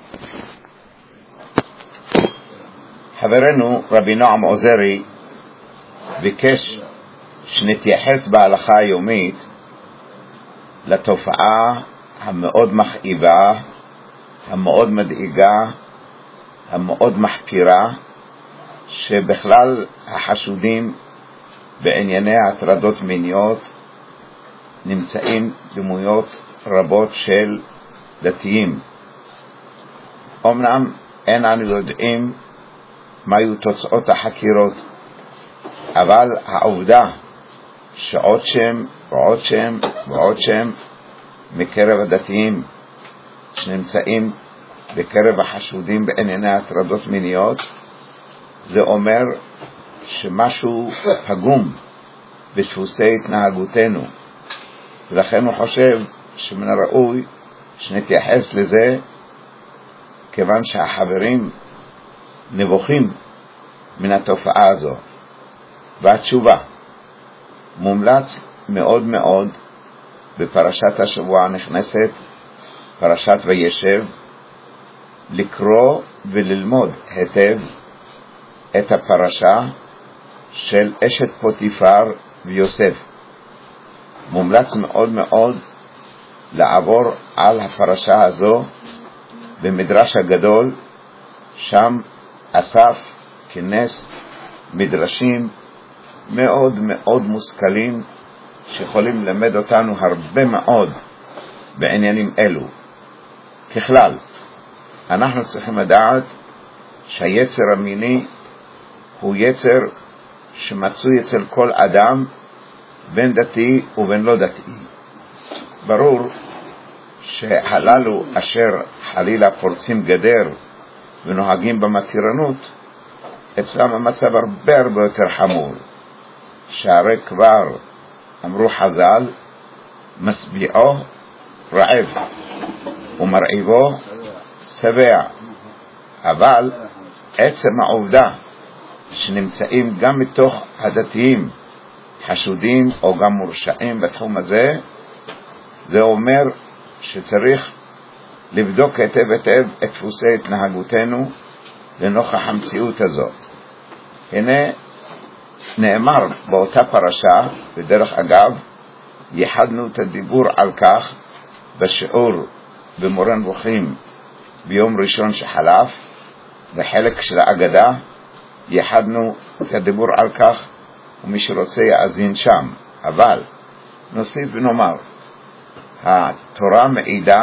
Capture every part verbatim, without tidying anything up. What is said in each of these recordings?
חברנו רבי נועם עוזרי ביקש שנתייחס בהלכה היומית לתופעה המאוד מכאיבה, המאוד מדאיגה, המאוד מחפירה, שבכלל החשודים בענייני הטרדות מיניות נמצאים דמויות רבות של דתיים. אמנם אין אנו יודעים מה היו תוצאות החקירות, אבל העובדה שעוד שם ועוד שם ועוד שם מקרב הדתיים שנמצאים בקרב החשודים בענייני הטרדות מיניות, זה אומר שמשהו פגום בדפוסי התנהגותנו, ולכן הוא חושב שמן הראוי שנתייחס לזה, כיוון שהחברים נבוכים מן התופעה הזו. והתשובה, מומלץ מאוד מאוד בפרשת השבוע הנכנסת, פרשת וישב, לקרוא וללמוד היטב את הפרשה של אשת פוטיפר ויוסף. מומלץ מאוד מאוד לעבור על הפרשה הזו במדרש הגדול, שם אסף כנס מדרשים מאוד מאוד מושכלים שיכולים ללמד אותנו הרבה מאוד בעניינים אלו. ככלל, אנחנו צריכים לדעת שהיצר המיני הוא יצר שמצוי אצל כל אדם, בין דתי ובין לא דתי. ברור שהללו אשר חלילה פורצים גדר ונוהגים במתירנות, אצלם המצב הרבה הרבה יותר חמור, שהרי כבר אמרו חז"ל, משביעו רעב ומרעיבו שבע. אבל עצם העובדה שנמצאים גם מתוך הדתיים חשודים או גם מורשעים בתחום הזה, זה אומר שצריך לבדוק היטב היטב את דפוסי התנהגותנו לנוכח המציאות הזאת. הנה נאמר באותה פרשה, בדרך אגב ייחדנו את הדיבור על כך בשיעור במורה נבוכים ביום ראשון שחלף, בחלק של האגדה ייחדנו את הדיבור על כך, ומי שרוצה יאזין שם. אבל נוסיף ונאמר, התורה מעידה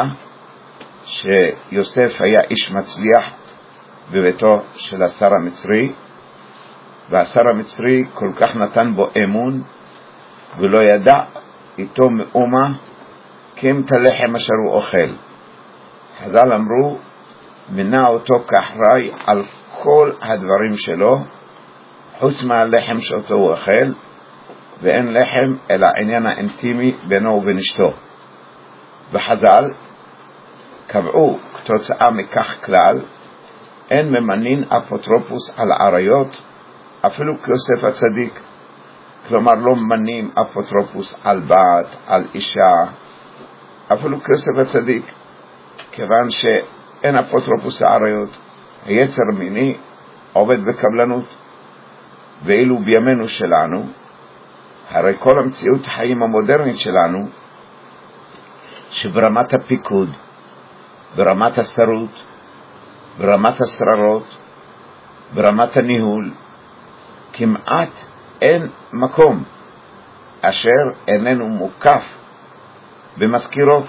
שיוסף היה איש מצליח בביתו של השר המצרי, והשר המצרי כל כך נתן בו אמון ולא ידע איתו מאומה כי את הלחם אשר הוא אוכל. חז"ל אמרו, מינה אותו כאחראי על כל הדברים שלו חוץ מהלחם שאותו הוא אוכל, ואין לחם אלא עניין האינטימי בינו ובין אשתו. וחז"ל קבעו כתוצאה מכך כלל, אין ממנין אפוטרופוס על עריות אפילו כיוסף הצדיק. כלומר לא ממנים אפוטרופוס על בת, על אישה, אפילו כיוסף הצדיק, כיוון שאין אפוטרופוס לעריות. היצר מיני עובד בקבלנות. ואילו בימינו שלנו, הרי כל המציאות החיים המודרנית שלנו, שברמת הפיקוד, ברמת השרות, ברמת השררות, ברמת הניהול, כמעט אין מקום אשר איננו מוקף במזכירות.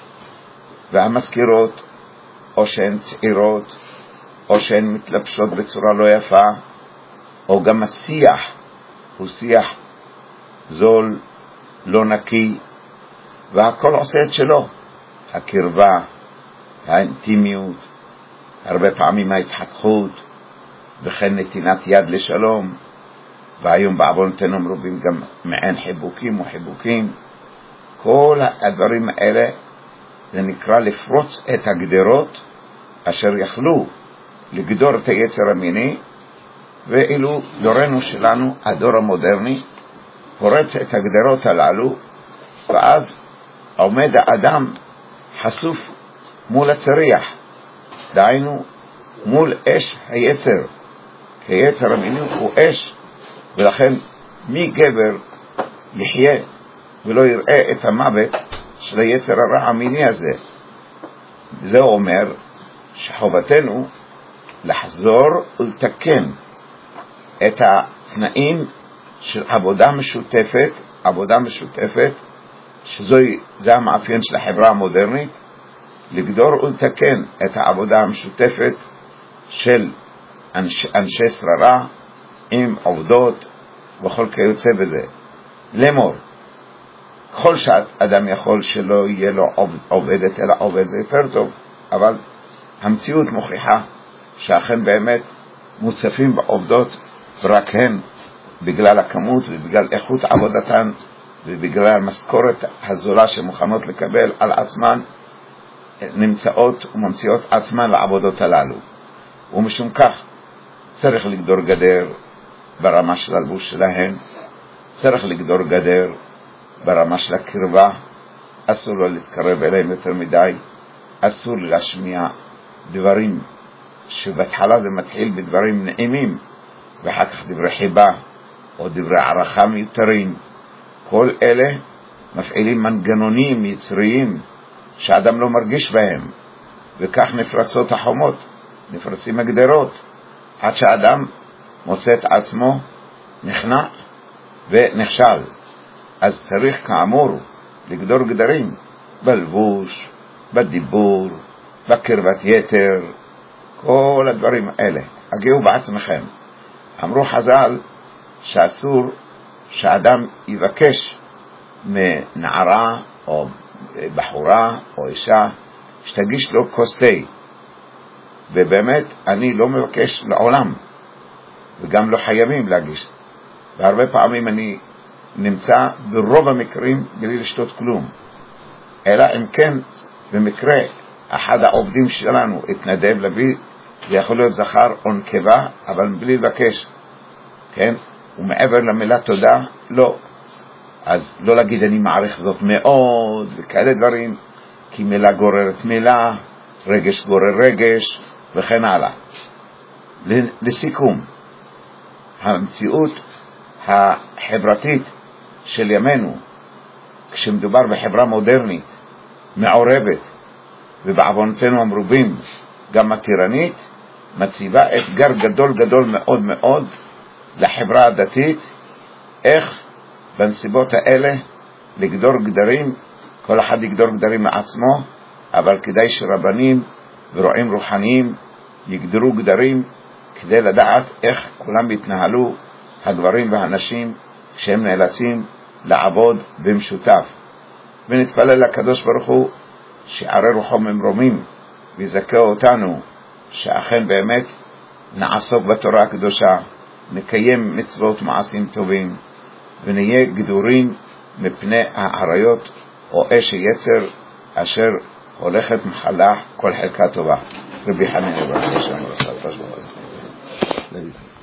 והמזכירות או שהן צעירות או שהן מתלבשות בצורה לא יפה, או גם השיח הוא שיח זול, לא נקי, והכל עושה את שלו. הקרבה, האינטימיות, הרבה פעמים ההתחככות, וכן נתינת יד לשלום, והיום בעוונותינו מרובים גם מעין חיבוקים או חיבוקים. כל הדברים האלה זה נקרא לפרוץ את הגדרות אשר יכלו לגדור את היצר המיני, ואילו דורנו שלנו, הדור המודרני, פורץ את הגדרות הללו, ואז עומד האדם חשוף מול הצריח, דהיינו מול אש היצר, כי יצר המיני הוא אש, ולכן מי גבר יחיה ולא יראה את המוות של היצר הרע המיני הזה. זה אומר שחובתנו לחזור ולתקן את התנאים של עבודה משותפת, עבודה משותפת שזה המאפיין של החברה המודרנית, לגדור ולתקן את העבודה המשותפת של אנש, אנשי שררה עם עובדות וכל כיוצא בזה. לאמור, ככל שאדם יכול שלא יהיה לו עובדת אלא עובד זה יותר טוב, אבל המציאות מוכיחה שאכן באמת מוצפים בעובדות ורק הן בגלל הכמות ובגלל איכות עבודתן ובגלל המשכורת הזולה שמוכנות לקבל על עצמן נמצאות וממציאות עצמן לעבודות הללו. ומשום כך צריך לגדור גדר ברמה של הלבוש שלהן, צריך לגדור גדר ברמה של הקרבה, אסור לו להתקרב אליהם יותר מדי, אסור להשמיע דברים שבהתחלה זה מתחיל בדברים נעימים ואחר כך דברי חיבה או דברי ערכה מיותרים. כל אלה מפעילים מנגנונים יצריים שאדם לא מרגיש בהם, וכך נפרצות החומות, נפרצים הגדרות, עד שאדם מוצא את עצמו נכנע ונכשל. אז צריך כאמור לגדור גדרים בלבוש, בדיבור, בקרבת יתר, כל הדברים האלה. הגיעו בעצמכם. אמרו חז"ל שאסור שאדם יבקש מנערה או בחורה או אישה שתגיש לו כוס תה, ובאמת אני לא מבקש לעולם וגם לא חייבים להגיש, והרבה פעמים אני נמצא ברוב המקרים בלי לשתות כלום, אלא אם כן במקרה אחד העובדים שלנו התנדב להביא, זה יכול להיות זכר או נקבה, אבל בלי לבקש, כן? ומעבר למילה תודה לא. אז לא להגיד אני מעריך זאת מאוד וכאלה דברים, כי מילה גוררת מילה, רגש גורר רגש וכן הלאה. לסיכום, המציאות החברתית של ימינו, כשמדובר בחברה מודרנית מעורבת ובעוונותינו המרובים גם הטירנית, מציבה אתגר גדול גדול מאוד מאוד לחברה הדתית, איך בנסיבות האלה לגדור גדרים, כל אחד יגדור גדרים מעצמו, אבל כדאי שרבנים ורועים רוחניים יגדרו גדרים כדי לדעת איך כולם יתנהלו, הגברים והנשים, כשהם נאלצים לעבוד במשותף. ונתפלל לקדוש ברוך הוא שערי רוחו ממרומים ויזכה אותנו שאכן באמת נעסוק בתורה הקדושה, נקיים מצוות מעשים טובים, ונהיה גדורים מפני העריות או אש היצר אשר הולכת מחלה כל חלקה טובה. רבי חנינא בר יוחנן שם רס"ל.